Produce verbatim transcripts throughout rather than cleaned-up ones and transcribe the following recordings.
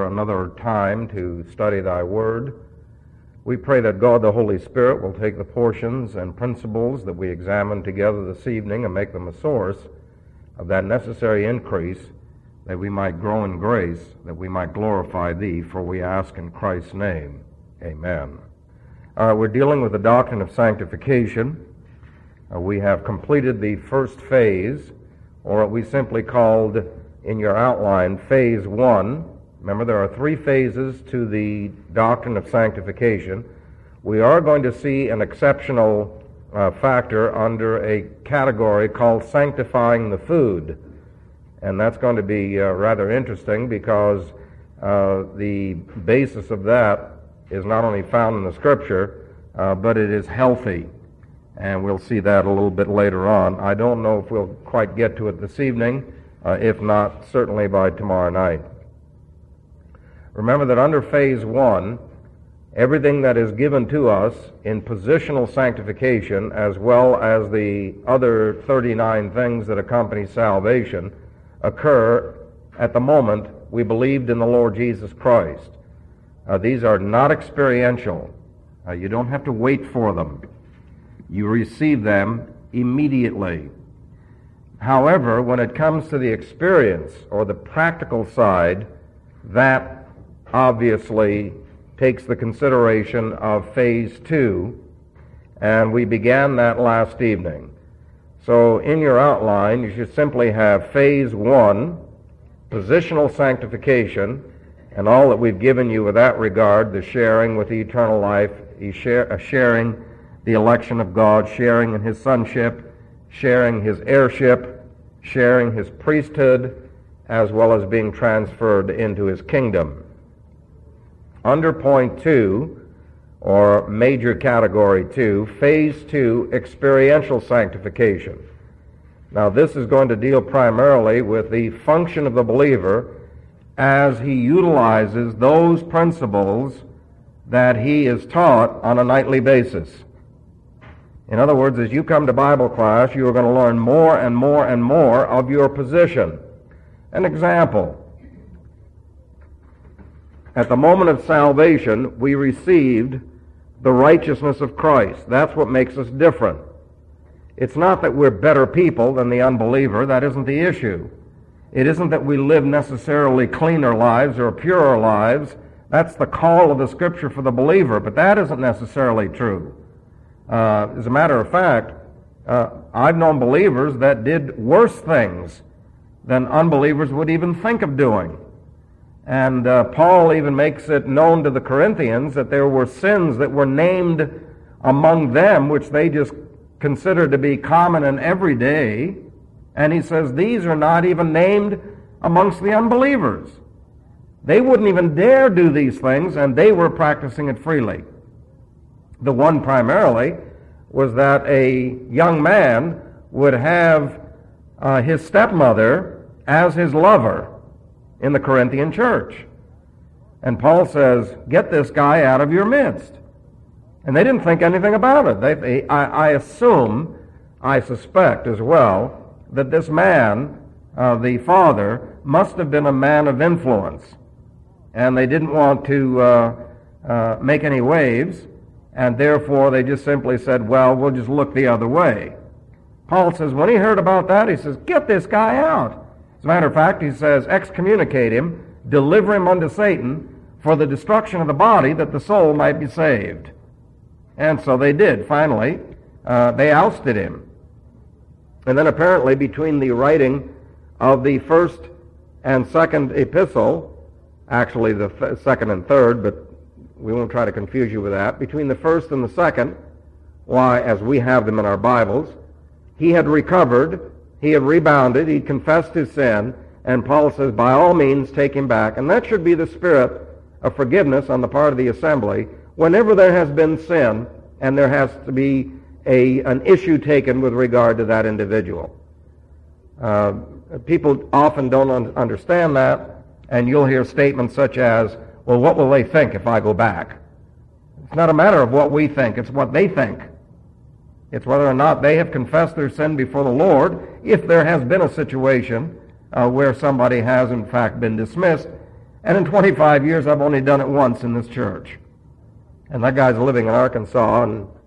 for another time to study thy word. We pray that God the Holy Spirit will take the portions and principles that we examine together this evening and make them a source of that necessary increase, that we might grow in grace, that we might glorify thee, for we ask in Christ's name. Amen. Uh, we're dealing with the doctrine of sanctification. Uh, we have completed the first phase, or what we simply called in your outline, phase one. Remember, there are three phases to the doctrine of sanctification. We are going to see an exceptional uh, factor under a category called sanctifying the food. And that's going to be uh, rather interesting because uh, the basis of that is not only found in the Scripture, uh, but it is healthy. And we'll see that a little bit later on. I don't know if we'll quite get to it this evening, uh, if not, certainly by tomorrow night. Remember that under phase one, everything that is given to us in positional sanctification, as well as the other thirty-nine things that accompany salvation, occur at the moment we believed in the Lord Jesus Christ. Uh, these are not experiential. Uh, you don't have to wait for them. You receive them immediately. However, when it comes to the experience or the practical side, that obviously takes the consideration of phase two, and we began that last evening. So in your outline, you should simply have phase one, positional sanctification, and all that we've given you with that regard, the sharing with the eternal life, sharing the election of God, sharing in his sonship, sharing his heirship, sharing his priesthood, as well as being transferred into his kingdom. Under point two, or major category two, phase two, experiential sanctification. Now this is going to deal primarily with the function of the believer as he utilizes those principles that he is taught on a nightly basis. In other words, as you come to Bible class, you are going to learn more and more and more of your position. An example. At the moment of salvation, we received the righteousness of Christ. That's what makes us different. It's not that we're better people than the unbeliever. That isn't the issue. It isn't that we live necessarily cleaner lives or purer lives. That's the call of the Scripture for the believer, but that isn't necessarily true. Uh, as a matter of fact, uh, I've known believers that did worse things than unbelievers would even think of doing. And uh, Paul even makes it known to the Corinthians that there were sins that were named among them, which they just considered to be common and everyday. And he says these are not even named amongst the unbelievers. They wouldn't even dare do these things, and they were practicing it freely. The one primarily was that a young man would have uh, his stepmother as his lover in the Corinthian church. And Paul says, get this guy out of your midst. And they didn't think anything about it. They, they, I, I assume, I suspect as well, that this man, uh, the father, must have been a man of influence. And they didn't want to uh, uh, make any waves, and therefore they just simply said, well, we'll just look the other way. Paul says, when he heard about that, he says, get this guy out. As a matter of fact, he says, excommunicate him, deliver him unto Satan for the destruction of the body, that the soul might be saved. And so they did, finally. Uh, they ousted him. And then apparently between the writing of the first and second epistle, actually the th- second and third, but we won't try to confuse you with that, between the first and the second, why, as we have them in our Bibles, he had recovered, he had rebounded, he confessed his sin, and Paul says, by all means, take him back. And that should be the spirit of forgiveness on the part of the assembly whenever there has been sin and there has to be a an issue taken with regard to that individual. Uh, people often don't un- understand that, and you'll hear statements such as, well, what will they think if I go back? It's not a matter of what we think, it's what they think. It's whether or not they have confessed their sin before the Lord, if there has been a situation uh, where somebody has in fact been dismissed, And in twenty-five years, I've only done it once in this church. And that guy's living in Arkansas,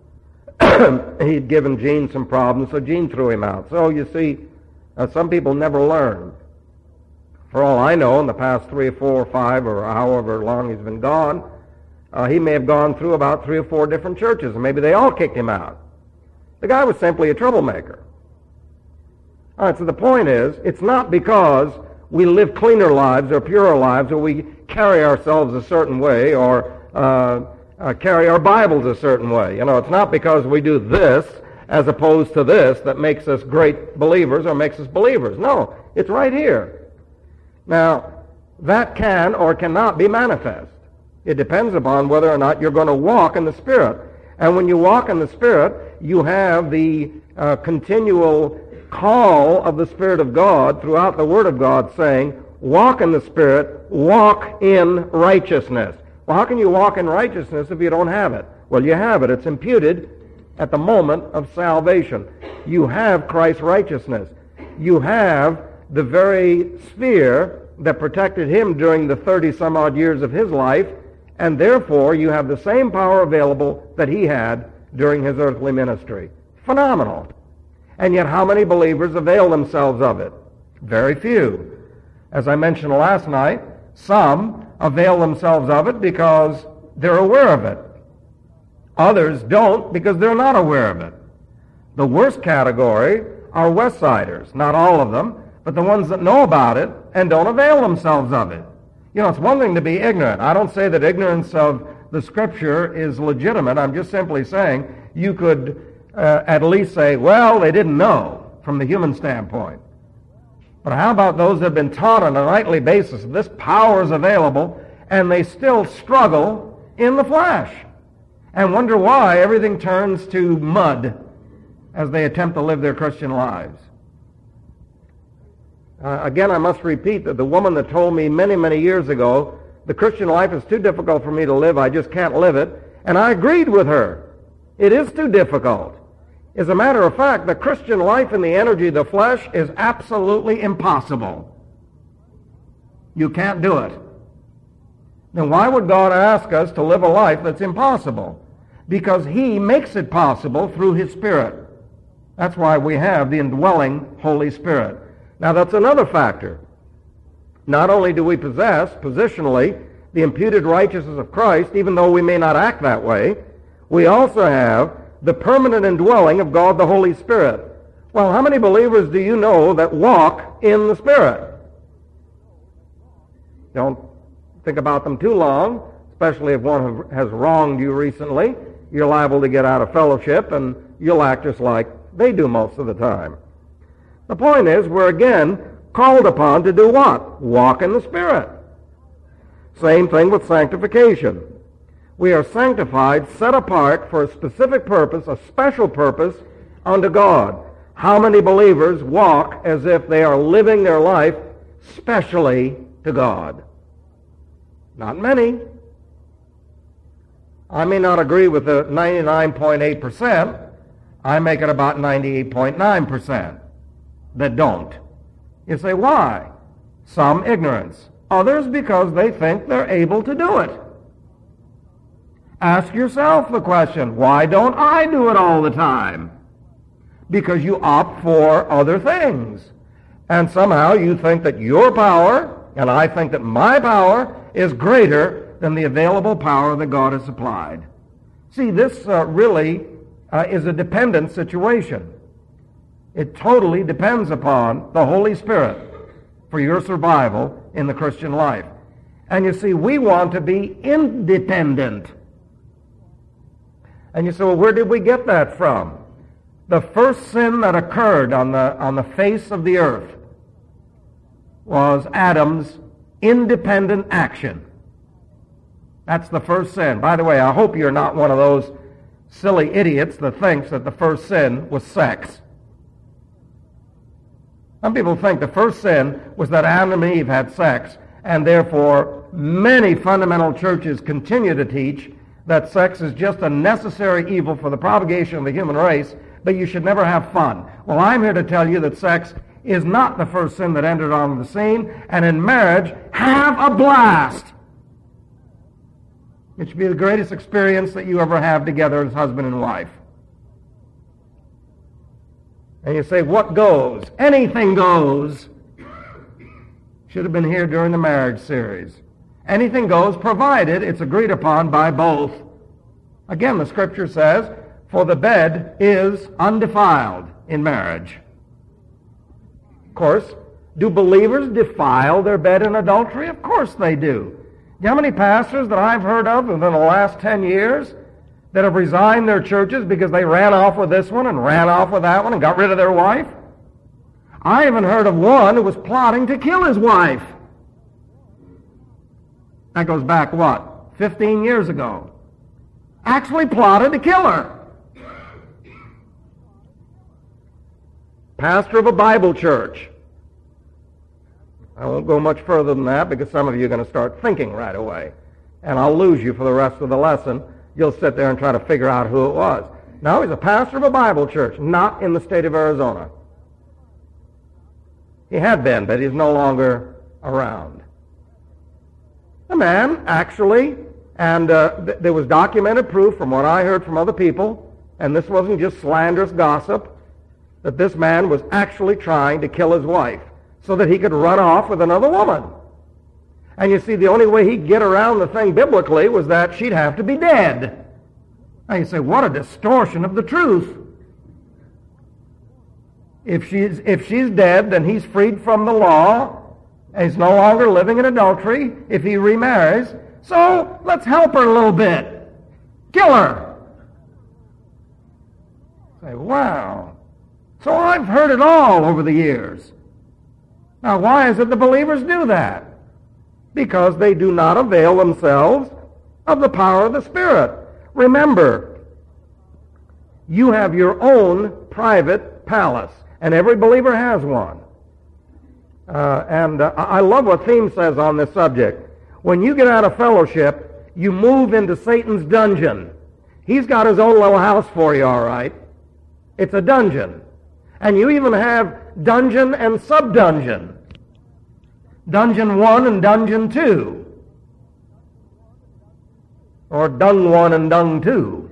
and he'd given Gene some problems, so Gene threw him out. So you see, uh, some people never learn. For all I know, in the past three or four or five or however long he's been gone, uh, he may have gone through about three or four different churches, and maybe they all kicked him out. The guy was simply a troublemaker. All right, so the point is, it's not because we live cleaner lives or purer lives, or we carry ourselves a certain way, or uh, uh, carry our Bibles a certain way. You know, it's not because we do this as opposed to this that makes us great believers or makes us believers. No, it's right here. Now, that can or cannot be manifest. It depends upon whether or not you're going to walk in the Spirit. And when you walk in the Spirit, you have the uh, continual call of the Spirit of God throughout the Word of God saying, walk in the Spirit, walk in righteousness. Well, how can you walk in righteousness if you don't have it? Well, you have it. It's imputed at the moment of salvation. You have Christ's righteousness. You have the very sphere that protected him during the thirty-some-odd years of his life, and therefore you have the same power available that he had during his earthly ministry. Phenomenal. And yet how many believers avail themselves of it? Very few. As I mentioned last night, some avail themselves of it because they're aware of it. Others don't because they're not aware of it. The worst category are Westsiders, not all of them, but the ones that know about it and don't avail themselves of it. You know, it's one thing to be ignorant. I don't say that ignorance of the Scripture is legitimate. I'm just simply saying you could uh, at least say, well, they didn't know from the human standpoint. But how about those that have been taught on a nightly basis that this power is available and they still struggle in the flesh and wonder why everything turns to mud as they attempt to live their Christian lives? Uh, again, I must repeat that the woman that told me many, many years ago, the Christian life is too difficult for me to live, I just can't live it, and I agreed with her. It is too difficult. As a matter of fact, the Christian life in the energy of the flesh is absolutely impossible. You can't do it. Then why would God ask us to live a life that's impossible? Because he makes it possible through his Spirit. That's why we have the indwelling Holy Spirit. Now, that's another factor. Not only do we possess, positionally, the imputed righteousness of Christ, even though we may not act that way, we also have the permanent indwelling of God the Holy Spirit. Well, how many believers do you know that walk in the Spirit? Don't think about them too long, especially if one has wronged you recently. You're liable to get out of fellowship, and you'll act just like they do most of the time. The point is, we're again called upon to do what? Walk in the Spirit. Same thing with sanctification. We are sanctified, set apart for a specific purpose, a special purpose unto God. How many believers walk as if they are living their life specially to God? Not many. I may not agree with the ninety-nine point eight percent. I make it about ninety-eight point nine percent. That don't. You say, why? Some ignorance. Others because they think they're able to do it. Ask yourself the question, why don't I do it all the time? Because you opt for other things. And somehow you think that your power, and I think that my power, is greater than the available power that God has supplied. See, this uh, really uh, is a dependent situation. It totally depends upon the Holy Spirit for your survival in the Christian life. And you see, we want to be independent. And you say, well, where did we get that from? The first sin that occurred on the, on the face of the earth was Adam's independent action. That's the first sin. By the way, I hope you're not one of those silly idiots that thinks that the first sin was sex. Some people think the first sin was that Adam and Eve had sex, and therefore many fundamental churches continue to teach that sex is just a necessary evil for the propagation of the human race, but you should never have fun. Well, I'm here to tell you that sex is not the first sin that entered on the scene. And in marriage, have a blast. It should be the greatest experience that you ever have together as husband and wife. And you say, what goes? Anything goes. Should have been here during the marriage series. Anything goes, provided it's agreed upon by both. Again, the scripture says, for the bed is undefiled in marriage. Of course, do believers defile their bed in adultery? Of course they do. Do you know how many pastors that I've heard of within the last ten years that have resigned their churches because they ran off with this one and ran off with that one and got rid of their wife? I even heard of one who was plotting to kill his wife. That goes back, what, fifteen years ago. Actually plotted to kill her. Pastor of a Bible church. I won't go much further than that because some of you are going to start thinking right away. And I'll lose you for the rest of the lesson. You'll sit there and try to figure out who it was. No, he's a pastor of a Bible church, not in the state of Arizona. He had been, but he's no longer around. A man, actually, and uh, th- there was documented proof from what I heard from other people, and this wasn't just slanderous gossip, that this man was actually trying to kill his wife so that he could run off with another woman. And you see, the only way he'd get around the thing biblically was that she'd have to be dead. Now you say, what a distortion of the truth. If she's, if she's dead, then he's freed from the law, and he's no longer living in adultery if he remarries. So let's help her a little bit. Kill her. Say, wow. So I've heard it all over the years. Now, why is it the believers do that? Because they do not avail themselves of the power of the Spirit. Remember, you have your own private palace, and every believer has one. Uh, and uh, I love what Theme says on this subject. When you get out of fellowship, you move into Satan's dungeon. He's got his own little house for you, all right. It's a dungeon. And you even have dungeon and sub-dungeon. Dungeon one and dungeon two. Or dung one and dung two.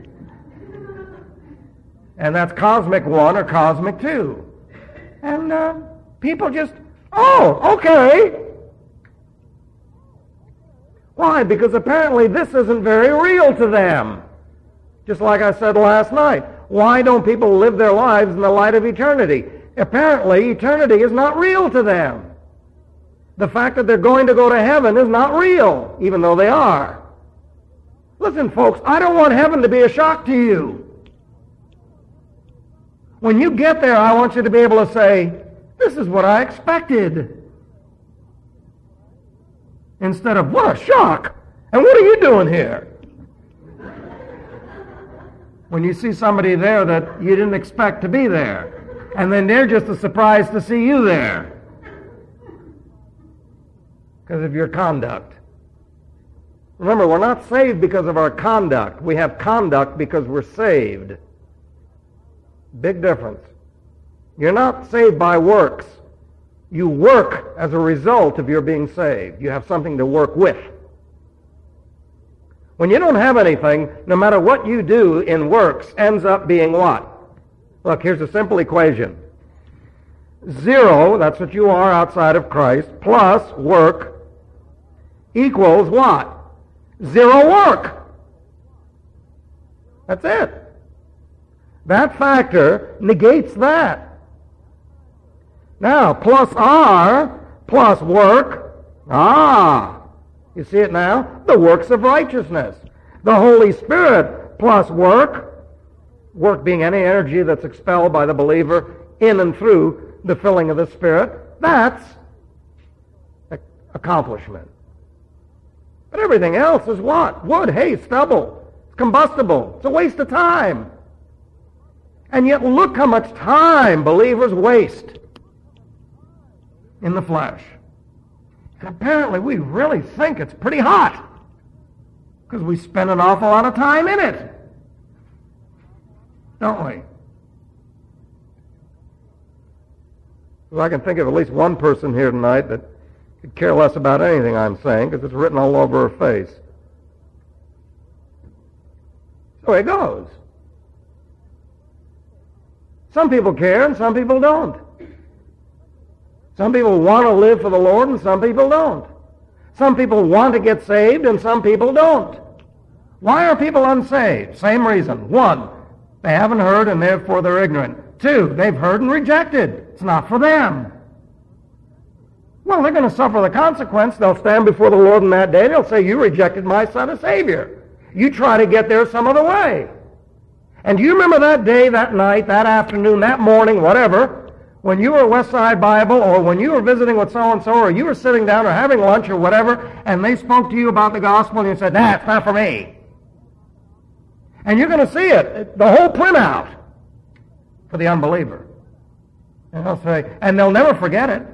And that's cosmic one or cosmic two. And uh, people just, oh, okay. Why? Because apparently this isn't very real to them. Just like I said last night. Why don't people live their lives in the light of eternity? Apparently, eternity is not real to them. The fact that they're going to go to heaven is not real, even though they are. Listen, folks, I don't want heaven to be a shock to you. When you get there, I want you to be able to say, this is what I expected. Instead of, what a shock! And what are you doing here? When you see somebody there that you didn't expect to be there, and then they're just as surprised to see you there because of your conduct. Remember, we're not saved because of our conduct. We have conduct because we're saved. Big difference. You're not saved by works. You work as a result of your being saved. You have something to work with. When you don't have anything, no matter what you do in works, ends up being what? Look, here's a simple equation. Zero, that's what you are outside of Christ, plus work equals what? Zero work. That's it. That factor negates that. Now, plus R, plus work, ah, you see it now? The works of righteousness. The Holy Spirit plus work, work being any energy that's expelled by the believer in and through the filling of the Spirit, that's accomplishment. But everything else is what? Wood, hay, stubble. It's combustible. It's a waste of time. And yet look how much time believers waste in the flesh. And apparently we really think it's pretty hot because we spend an awful lot of time in it. Don't we? Well, I can think of at least one person here tonight that could care less about anything I'm saying because it's written all over her face. That's the way it goes. Some people care and some people don't. Some people want to live for the Lord and some people don't. Some people want to get saved and some people don't. Why are people unsaved? Same reason. One, they haven't heard and therefore they're ignorant. Two, they've heard and rejected. It's not for them. Well, they're going to suffer the consequence. They'll stand before the Lord in that day. They'll say, you rejected my Son as Savior. You try to get there some other way. And do you remember that day, that night, that afternoon, that morning, whatever, when you were at Westside Bible, or when you were visiting with so-and-so, or you were sitting down or having lunch or whatever, and they spoke to you about the gospel, and you said, nah, it's not for me. And you're going to see it, the whole printout, for the unbeliever. And they'll say, and they'll never forget it.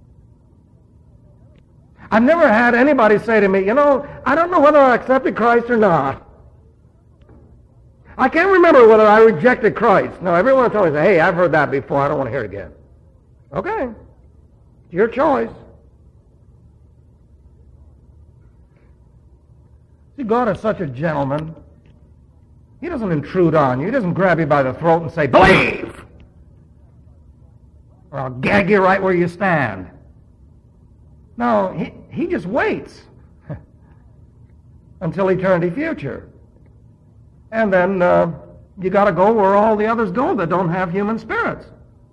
I've never had anybody say to me, you know, I don't know whether I accepted Christ or not. I can't remember whether I rejected Christ. No, everyone tells me, hey, I've heard that before. I don't want to hear it again. Okay. It's your choice. See, God is such a gentleman. He doesn't intrude on you. He doesn't grab you by the throat and say, believe! Or I'll gag you right where you stand. No, he, he just waits until eternity future. And then uh, you got to go where all the others go that don't have human spirits.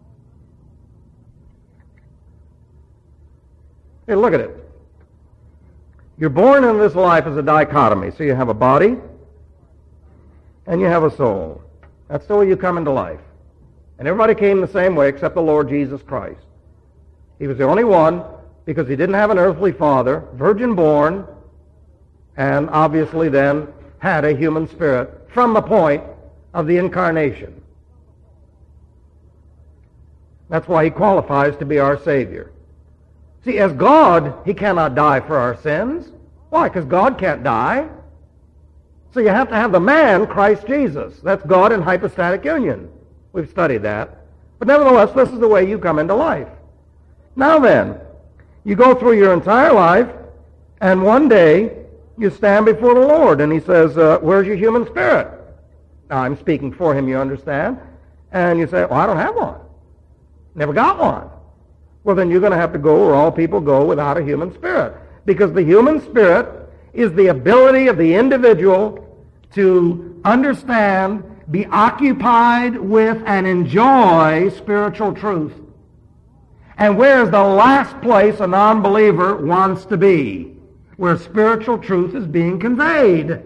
Hey, look at it. You're born in this life as a dichotomy. So you have a body and you have a soul. That's the way you come into life. And everybody came the same way except the Lord Jesus Christ. He was the only one because he didn't have an earthly father, virgin born, and obviously then had a human spirit from the point of the incarnation. That's why he qualifies to be our Savior. See, as God, he cannot die for our sins. Why? Because God can't die. So you have to have the man, Christ Jesus. That's God in hypostatic union. We've studied that. But nevertheless, this is the way you come into life. Now then, you go through your entire life, and one day you stand before the Lord, and he says, uh, where's your human spirit? Now, I'm speaking for him, you understand. And you say, well, I don't have one. Never got one. Well, then you're going to have to go where all people go without a human spirit. Because the human spirit is the ability of the individual to understand, be occupied with, and enjoy spiritual truth. And where is the last place a non-believer wants to be? Where spiritual truth is being conveyed.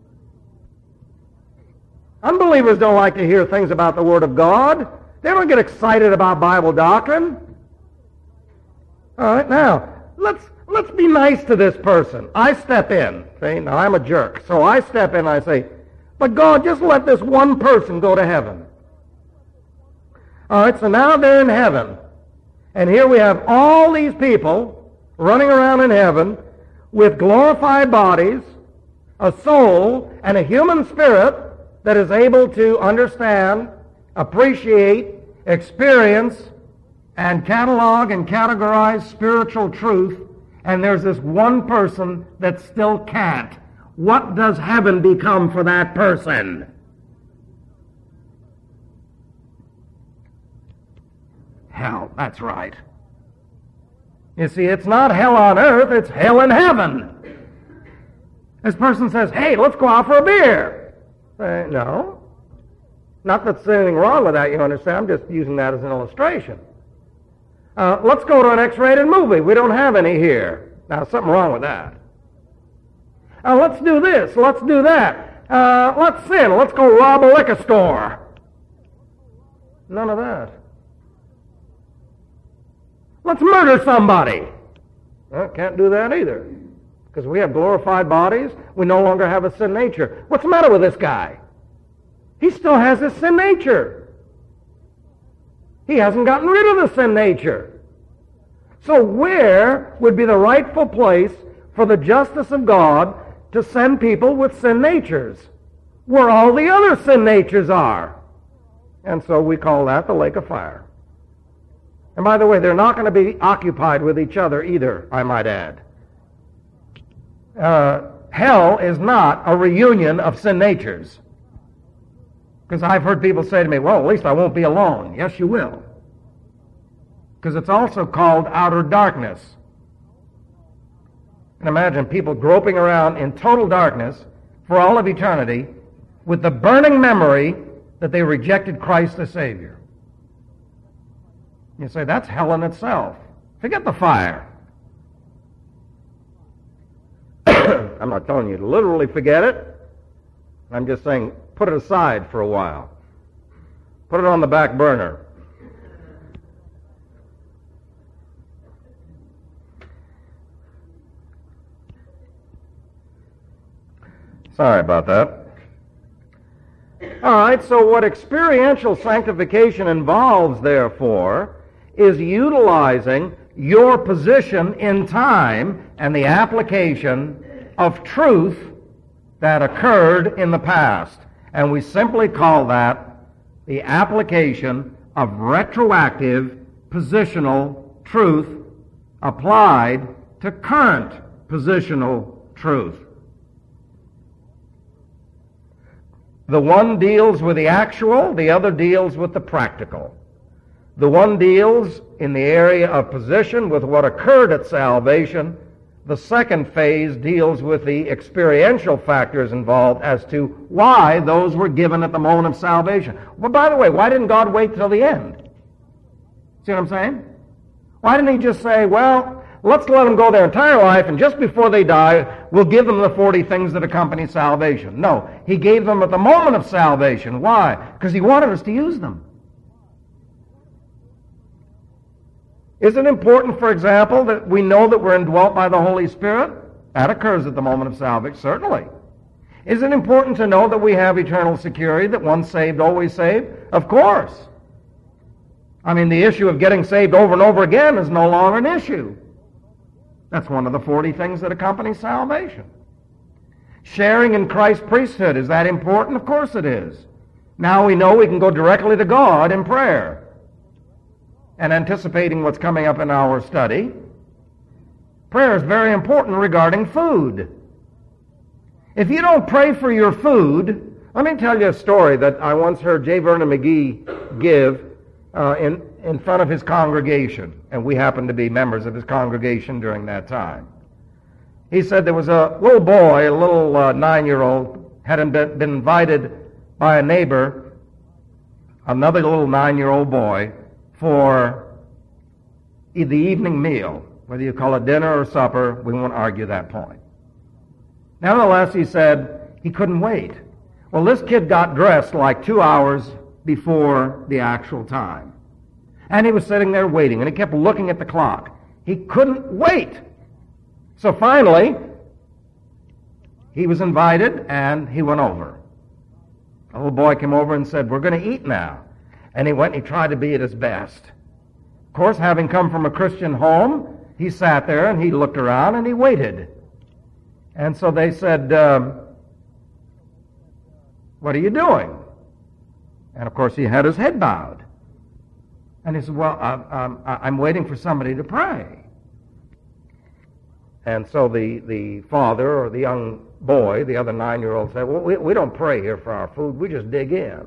Unbelievers don't like to hear things about the Word of God. They don't get excited about Bible doctrine. All right, now, let's let's be nice to this person. I step in. See, now I'm a jerk. So I step in and I say, but God, just let this one person go to heaven. All right, so now they're in heaven. And here we have all these people running around in heaven with glorified bodies, a soul, and a human spirit that is able to understand, appreciate, experience, and catalog and categorize spiritual truth, and there's this one person that still can't. What does heaven become for that person? Hell, that's right. You see, it's not hell on earth, it's hell in heaven. This person says, hey, let's go out for a beer. Say, no. Not that there's anything wrong with that, you understand. I'm just using that as an illustration. Uh, let's go to an X-rated movie. We don't have any here. Now, something wrong with that. Uh, let's do this. Let's do that. Uh, let's sin. Let's go rob a liquor store. None of that. Let's murder somebody. Well, can't do that either. Because we have glorified bodies. We no longer have a sin nature. What's the matter with this guy? He still has his sin nature. He hasn't gotten rid of the sin nature. So where would be the rightful place for the justice of God to send people with sin natures? Where all the other sin natures are. And so we call that the lake of fire. And by the way, they're not going to be occupied with each other either, I might add. Uh, hell is not a reunion of sin natures. Because I've heard people say to me, well, at least I won't be alone. Yes, you will. Because it's also called outer darkness. And imagine people groping around in total darkness for all of eternity with the burning memory that they rejected Christ as Savior. You say, that's hell in itself. Forget the fire. I'm not telling you to literally forget it. I'm just saying, put it aside for a while. Put it on the back burner. Sorry about that. All right, so what experiential sanctification involves, therefore, is utilizing your position in time and the application of truth that occurred in the past. And we simply call that the application of retroactive positional truth applied to current positional truth. The one deals with the actual, the other deals with the practical. The one deals in the area of position with what occurred at salvation. The second phase deals with the experiential factors involved as to why those were given at the moment of salvation. Well, by the way, why didn't God wait till the end? See what I'm saying? Why didn't he just say, well, let's let them go their entire life, and just before they die, we'll give them the forty things that accompany salvation? No, he gave them at the moment of salvation. Why? Because he wanted us to use them. Is it important, for example, that we know that we're indwelt by the Holy Spirit? That occurs at the moment of salvation, certainly. Is it important to know that we have eternal security, that once saved, always saved? Of course. I mean, the issue of getting saved over and over again is no longer an issue. That's one of the forty things that accompany salvation. Sharing in Christ's priesthood, is that important? Of course it is. Now we know we can go directly to God in prayer. And anticipating what's coming up in our study, prayer is very important regarding food. If you don't pray for your food, let me tell you a story that I once heard J. Vernon McGee give uh, in, in front of his congregation, and we happened to be members of his congregation during that time. He said there was a little boy, a little uh, nine-year-old, had been, been invited by a neighbor, another little nine-year-old boy, for the evening meal. Whether you call it dinner or supper, we won't argue that point. Nevertheless, he said he couldn't wait. Well, this kid got dressed like two hours before the actual time. And he was sitting there waiting, and he kept looking at the clock. He couldn't wait. So finally, he was invited, and he went over. A little boy came over and said, we're going to eat now. And he went and he tried to be at his best. Of course, having come from a Christian home, he sat there and he looked around and he waited. And so they said, um, what are you doing? And of course, he had his head bowed. And he said, well, I'm, I'm waiting for somebody to pray. And so the, the father or the young boy, the other nine-year-old, said, well, we, we don't pray here for our food. We just dig in.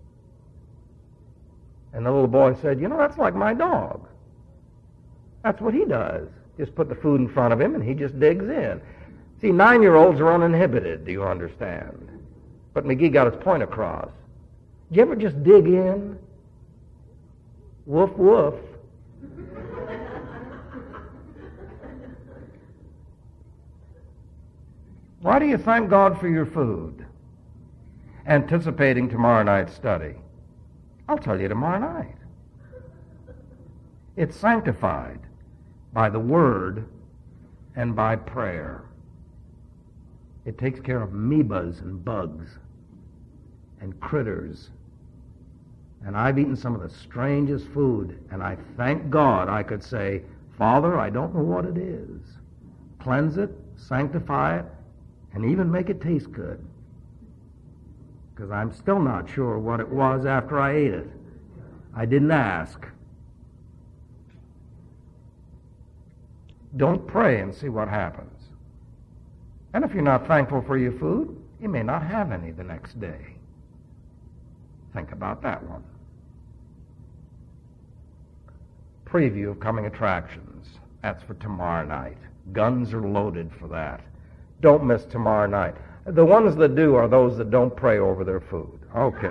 And the little boy said, you know, that's like my dog. That's what he does. Just put the food in front of him and he just digs in. See, nine-year-olds are uninhibited, do you understand? But McGee got his point across. Do you ever just dig in? Woof, woof. Why do you thank God for your food? Anticipating tomorrow night's study. I'll tell you tomorrow night. It's sanctified by the Word and by prayer. It takes care of amoebas and bugs and critters. And I've eaten some of the strangest food, and I thank God I could say, Father, I don't know what it is. Cleanse it, sanctify it, and even make it taste good. Because I'm still not sure what it was after I ate it. I didn't ask. Don't pray and see what happens. And if you're not thankful for your food, you may not have any the next day. Think about that one. Preview of coming attractions. That's for tomorrow night. Guns are loaded for that. Don't miss tomorrow night. The ones that do are those that don't pray over their food. Okay.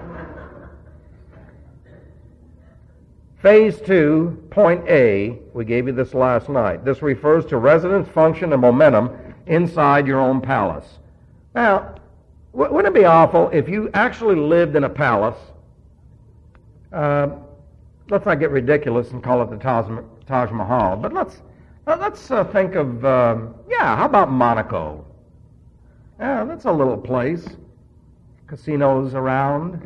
Phase two, point A, we gave you this last night. This refers to residence, function, and momentum inside your own palace. Now, wouldn't it be awful if you actually lived in a palace? Uh, let's not get ridiculous and call it the Taj, Taj Mahal, but let's let's uh, think of, um, yeah, how about Monaco? Yeah, that's a little place. Casinos around.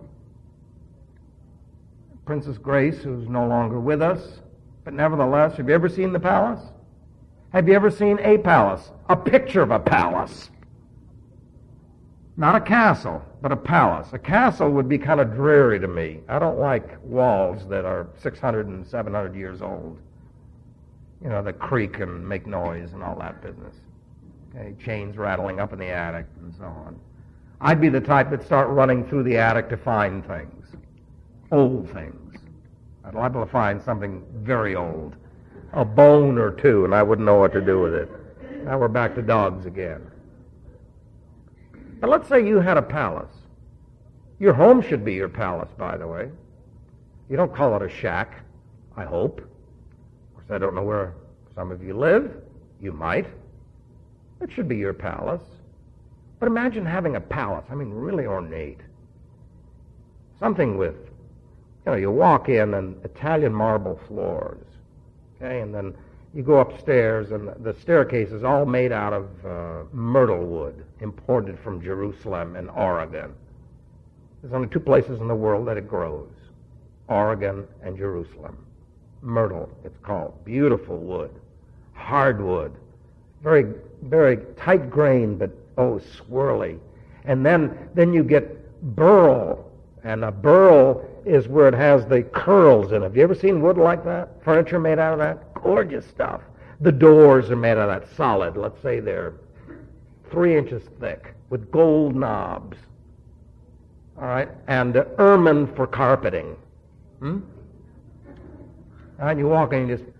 Princess Grace, who's no longer with us, but nevertheless, have you ever seen the palace? Have you ever seen a palace? A picture of a palace. Not a castle, but a palace. A castle would be kind of dreary to me. I don't like walls that are six hundred and seven hundred years old. You know, that creak and make noise and all that business. Okay, chains rattling up in the attic and so on. I'd be the type that'd start running through the attic to find things. Old things. I'd liable to find something very old. A bone or two, and I wouldn't know what to do with it. Now we're back to dogs again. But let's say you had a palace. Your home should be your palace, by the way. You don't call it a shack, I hope. Of course, I don't know where some of you live. You might. It should be your palace. But imagine having a palace, I mean really ornate. Something with, you know, you walk in and Italian marble floors, okay, and then you go upstairs and the staircase is all made out of uh, myrtle wood, imported from Jerusalem and Oregon. There's only two places in the world that it grows, Oregon and Jerusalem. Myrtle, it's called. Beautiful wood, hardwood, very, very tight grain, but oh, swirly. And then, then you get burl, and a burl is where it has the curls in it. Have you ever seen wood like that? Furniture made out of that? Gorgeous stuff. The doors are made out of that solid. Let's say they're three inches thick with gold knobs. All right? And uh, ermine for carpeting. Hmm? And you walk in and you just...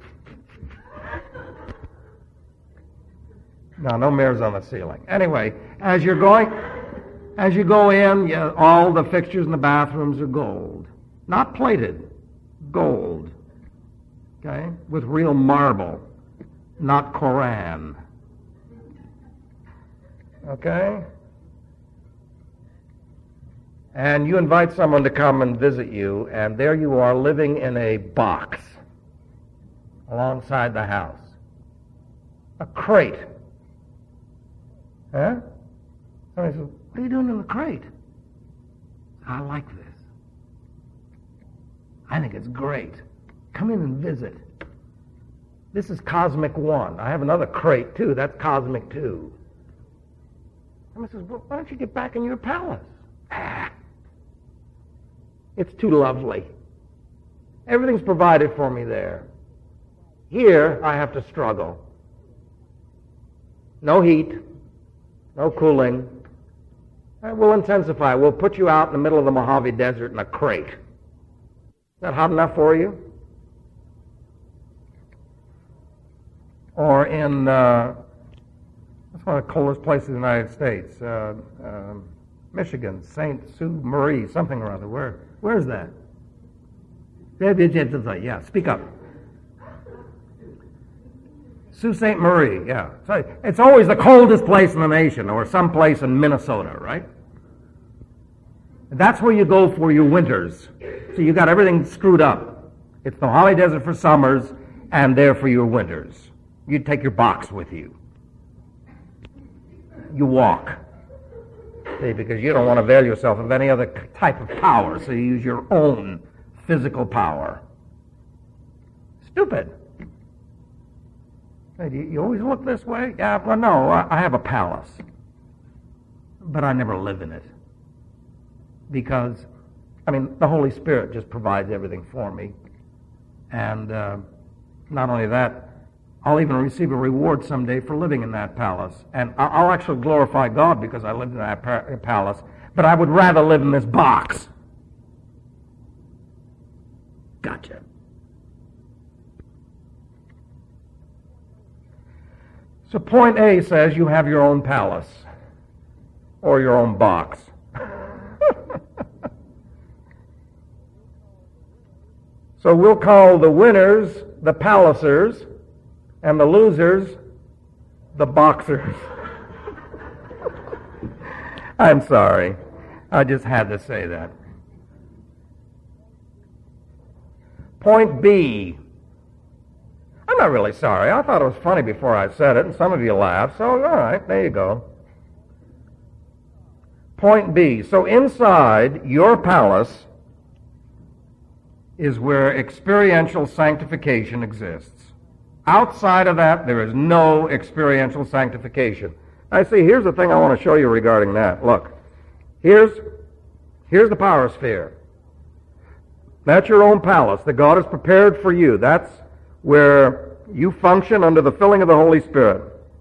No, no mirrors on the ceiling. Anyway, as you're going... As you go in, you, all the fixtures in the bathrooms are gold. Not plated, gold. Okay? With real marble, not Koran. Okay? And you invite someone to come and visit you, and there you are living in a box alongside the house. A crate. Huh? Somebody says, what are you doing in the crate? I like this. I think it's great. Come in and visit. This is Cosmic One. I have another crate, too. That's Cosmic Two. Somebody says, well, why don't you get back in your palace? Ah, it's too lovely. Everything's provided for me there. Here, I have to struggle. No heat. No cooling. We'll intensify. We'll put you out in the middle of the Mojave Desert in a crate. Is that hot enough for you? Or in, uh, that's one of the coldest places in the United States, uh, uh, Michigan, Saint Sue Marie, something or other. Where, where is that? Yeah, speak up. Sault Ste. Marie, yeah. So it's always the coldest place in the nation, or someplace in Minnesota, right? That's where you go for your winters. So you got everything screwed up. It's the Mojave Desert for summers, and there for your winters. You take your box with you. You walk. See, because you don't want to avail yourself of any other type of power, so you use your own physical power. Stupid. Hey, do you always look this way? Yeah, well, no, I have a palace. But I never live in it. Because, I mean, the Holy Spirit just provides everything for me. And uh, not only that, I'll even receive a reward someday for living in that palace. And I'll actually glorify God because I lived in that palace. But I would rather live in this box. Gotcha. So point A says you have your own palace or your own box. So we'll call the winners the palacers and the losers the boxers. I'm sorry. I just had to say that. Point B. I'm not really sorry. I thought it was funny before I said it, and some of you laughed, so all right, there you go. Point B. So inside your palace is where experiential sanctification exists. Outside of that, there is no experiential sanctification. I see, here's the thing I want to show you regarding that. Look, here's, here's the power sphere. That's your own palace that God has prepared for you. That's where you function under the filling of the Holy Spirit.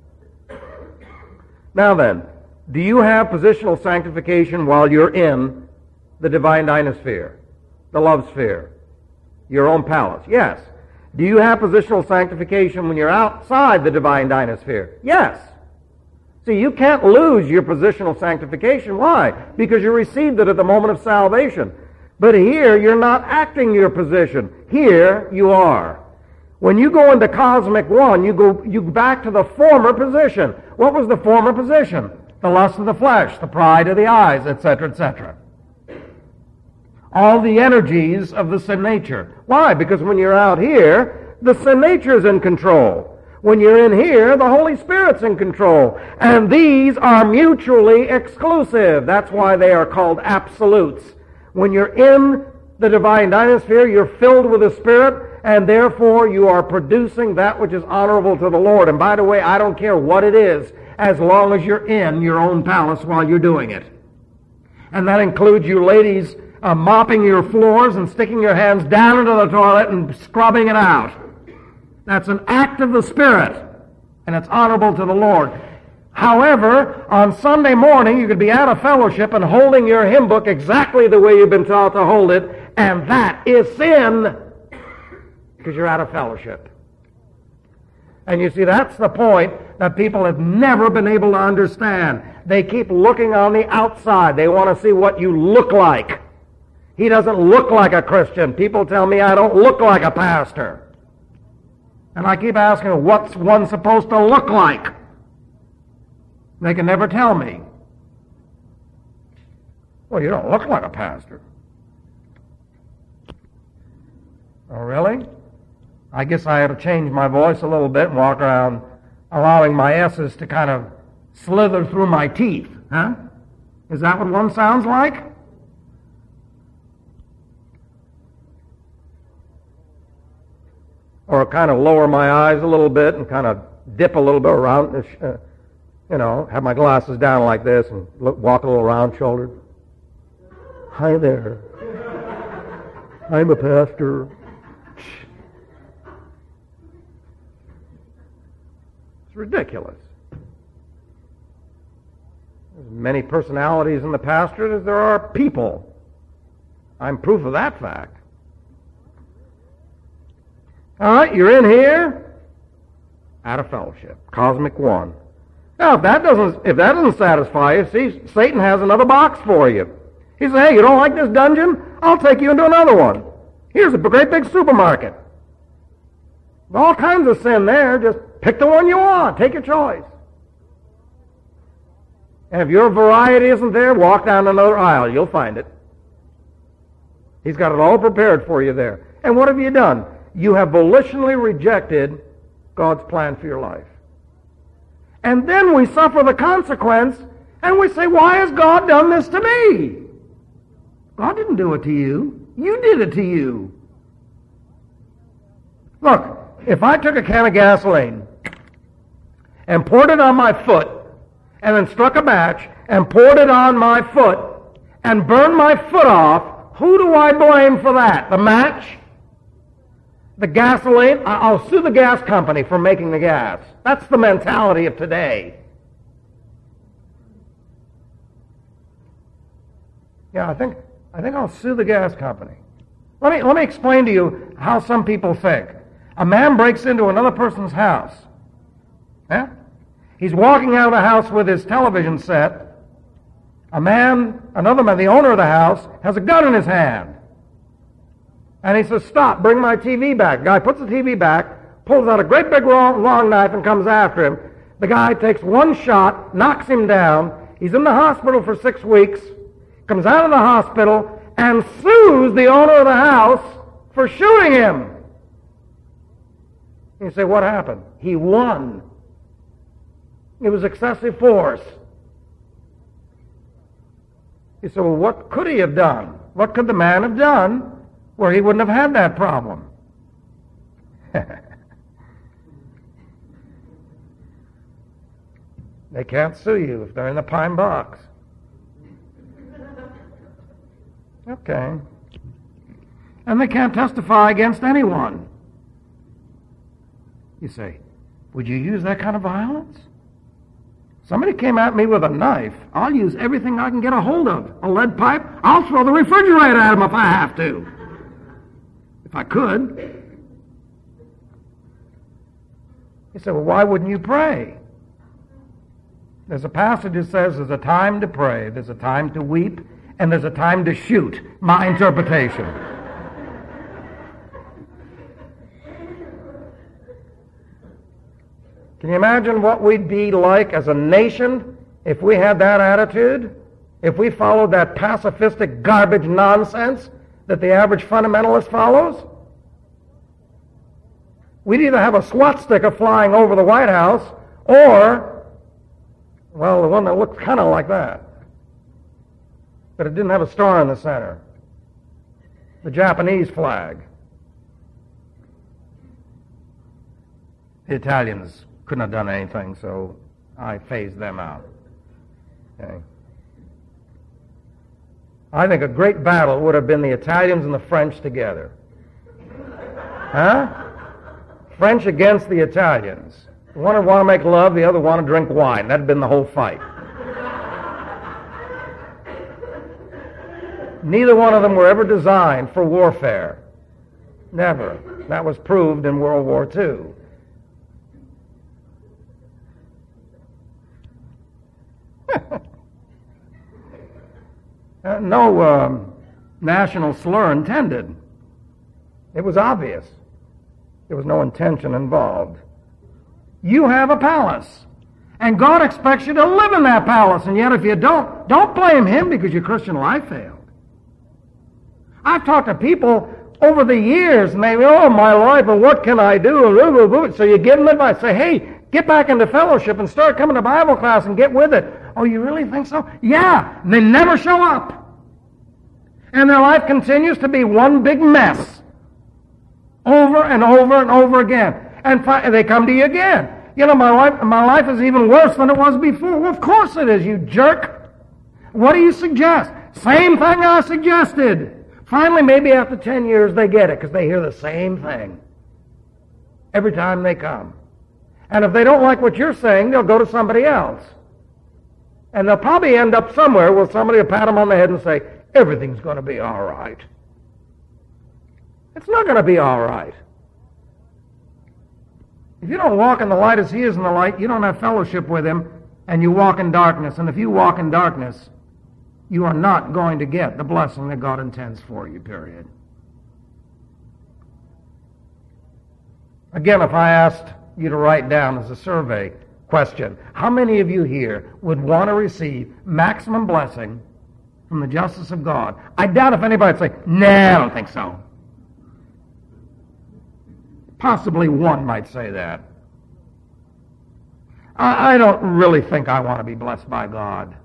Now then, do you have positional sanctification while you're in the divine dynasphere, the love sphere, your own palace? Yes. Do you have positional sanctification when you're outside the divine dynasphere? Yes. See, you can't lose your positional sanctification. Why? Because you received it at the moment of salvation. But here, you're not acting your position. Here, you are. When you go into cosmic one, you go you back to the former position. What was the former position? The lust of the flesh, the pride of the eyes, et cetera, et cetera. All the energies of the sin nature. Why? Because when you're out here, the sin nature is in control. When you're in here, the Holy Spirit's in control. And these are mutually exclusive. That's why they are called absolutes. When you're in the divine dynasphere, you're filled with the Spirit, and therefore you are producing that which is honorable to the Lord. And by the way, I don't care what it is, as long as you're in your own palace while you're doing it. And that includes you ladies uh, mopping your floors and sticking your hands down into the toilet and scrubbing it out. That's an act of the Spirit, and it's honorable to the Lord. However, on Sunday morning, you could be out of fellowship and holding your hymn book exactly the way you've been taught to hold it, and that is sin, because you're out of fellowship. And you see, that's the point that people have never been able to understand. They keep looking on the outside. They want to see what you look like. He doesn't look like a Christian. People tell me I don't look like a pastor. And I keep asking, what's one supposed to look like? They can never tell me. Well, you don't look like a pastor. Oh, really? I guess I ought to change my voice a little bit and walk around allowing my S's to kind of slither through my teeth. Huh? Is that what one sounds like? Or kind of lower my eyes a little bit and kind of dip a little bit around, uh, you know, have my glasses down like this and look, walk a little round-shouldered. Hi there. I'm a pastor. It's ridiculous. There's as many personalities in the pastorate as there are people. I'm proof of that fact. All right, you're in here, out of fellowship, cosmic one. Now, if that doesn't if that doesn't satisfy you, see, Satan has another box for you. He says, "Hey, you don't like this dungeon? I'll take you into another one. Here's a great big supermarket. All kinds of sin there. Just pick the one you want. Take your choice. And if your variety isn't there, walk down another aisle. You'll find it. He's got it all prepared for you there. And what have you done? You have volitionally rejected God's plan for your life. And then we suffer the consequence, and we say, why has God done this to me? God didn't do it to you. You did it to you. Look, if I took a can of gasoline and poured it on my foot, and then struck a match and poured it on my foot and burned my foot off, who do I blame for that? The match? The gasoline, I'll sue the gas company for making the gas. That's the mentality of today. Yeah, I think I think I'll sue the gas company. Let me let me explain to you how some people think. A man breaks into another person's house. Yeah? He's walking out of the house with his television set. A man, another man, the owner of the house, has a gun in his hand. And he says, "Stop, bring my T V back." The guy puts the T V back, pulls out a great big long, long knife and comes after him. The guy takes one shot, knocks him down. He's in the hospital for six weeks, comes out of the hospital, and sues the owner of the house for shooting him. You say, what happened? He won. It was excessive force. You say, well, what could he have done? What could the man have done where he wouldn't have had that problem? They can't sue you if they're in the pine box. Okay. And they can't testify against anyone. You say, would you use that kind of violence? Somebody came at me with a knife. I'll use everything I can get a hold of. A lead pipe, I'll throw the refrigerator at him if I have to. If I could. You say, well, why wouldn't you pray? There's a passage that says there's a time to pray, there's a time to weep, and there's a time to shoot. My interpretation. Can you imagine what we'd be like as a nation if we had that attitude? If we followed that pacifistic garbage nonsense that the average fundamentalist follows? We'd either have a swastika flying over the White House or, well, the one that looked kind of like that. But it didn't have a star in the center. The Japanese flag. The Italians couldn't have done anything, so I phased them out. Okay. I think a great battle would have been the Italians and the French together. Huh? French against the Italians. One would want to make love, the other want to drink wine. That had been the whole fight. Neither one of them were ever designed for warfare. Never. That was proved in World War Two. uh, no um, national slur intended. It was obvious. There was no intention involved. You have a palace, and God expects you to live in that palace, and yet if you don't, don't blame Him because your Christian life failed. I've talked to people over the years, and they, oh, my life, and what can I do? So you give them advice. Say, hey, get back into fellowship and start coming to Bible class and get with it. Oh, you really think so? Yeah. And they never show up. And their life continues to be one big mess. Over and over and over again. And fi- they come to you again. You know, my life, my life is even worse than it was before. Well, of course it is, you jerk. What do you suggest? Same thing I suggested. Finally, maybe after ten years, they get it because they hear the same thing every time they come. And if they don't like what you're saying, they'll go to somebody else. And they'll probably end up somewhere where somebody will pat them on the head and say, everything's going to be all right. It's not going to be all right. If you don't walk in the light as He is in the light, you don't have fellowship with Him, and you walk in darkness. And if you walk in darkness, you are not going to get the blessing that God intends for you, period. Again, if I asked you to write down as a survey question, how many of you here would want to receive maximum blessing from the justice of God? I doubt if anybody would say, nah, I don't think so. Possibly one might say that. I, I don't really think I want to be blessed by God.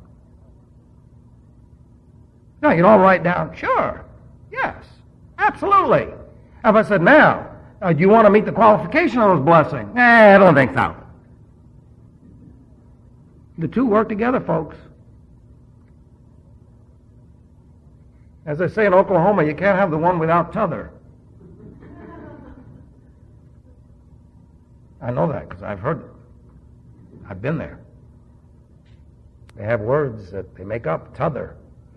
No, you'd all write down, sure, yes, absolutely. If I said, now, uh, do you want to meet the qualification of those blessings? Eh, I don't think so. The two work together, folks. As they say in Oklahoma, you can't have the one without t'other. I know that because I've heard it. I've been there. They have words that they make up, t'other.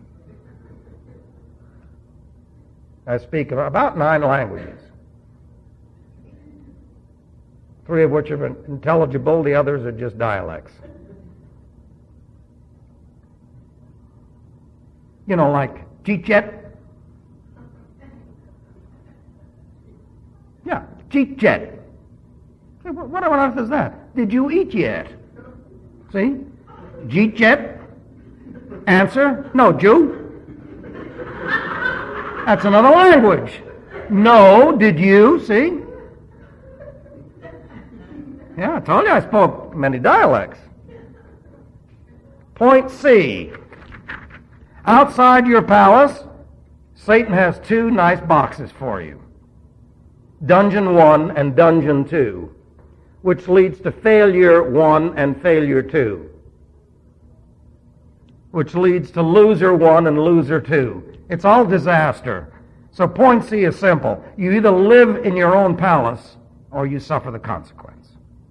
I speak about nine languages, three of which are intelligible, the others are just dialects. You know, like Chichet. Yeah, Chichet. What on earth is that? Did you eat yet? See? Chichet. Answer? No, Jew. That's another language. No, did you? See? Yeah, I told you I spoke many dialects. Point C. Outside your palace, Satan has two nice boxes for you. Dungeon one and dungeon two, which leads to failure one and failure two, which leads to loser one and loser two. It's all disaster. So point C is simple. You either live in your own palace or you suffer the consequence.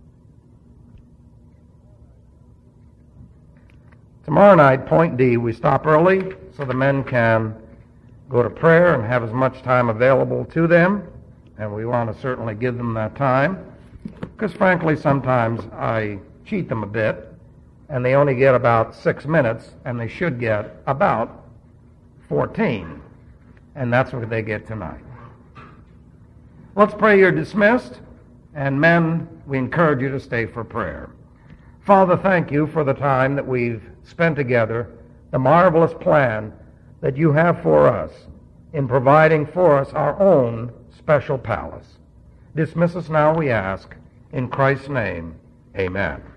Tomorrow night, point D, we stop early so the men can go to prayer and have as much time available to them. And we want to certainly give them that time. Because frankly, sometimes I cheat them a bit and they only get about six minutes and they should get about fourteen, and that's what they get tonight. Let's pray. You're dismissed, and men, we encourage you to stay for prayer. Father, thank you for the time that we've spent together, the marvelous plan that you have for us in providing for us our own special palace. Dismiss us now, we ask, in Christ's name, amen.